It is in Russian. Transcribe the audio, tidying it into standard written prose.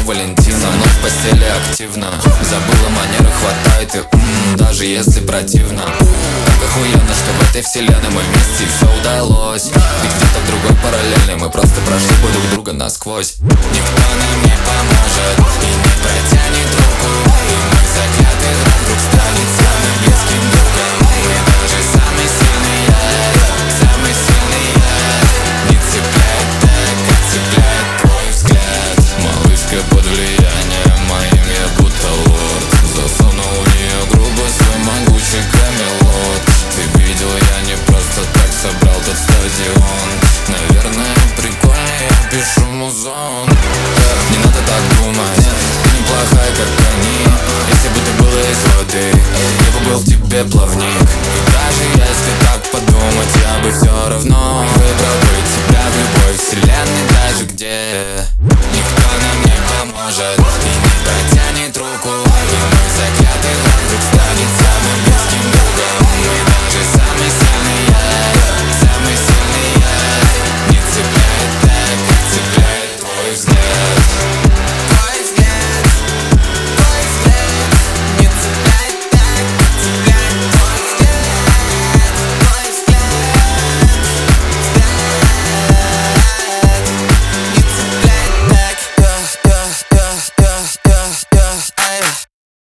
Валентина. Со мной в постели активно, забыла манеры, хватает и даже если противно. Так охуенно, что в этой вселенной мы вместе и все удалось. И где-то в другой параллельной мы просто прошли бы друг друга насквозь. Никто нам не поможет и не протянет руку, и мы заклятый друг станет самым близким другом. И даже самый сильный не цепляет так, как цепляет твой взгляд. Малышка под влиянием моим, я будто лорд. Засунул в нее грубо свой могучий камелот. Ты видел, я не просто так собрал тот стадион. Наверное, прикольно, я пишу музон. Не надо так думать, ты неплохая, как они. Если бы ты была из воды, я бы был в тебе плавник. И даже если так подумать, я бы все равно выбрал бы тебя в любой вселенной, даже где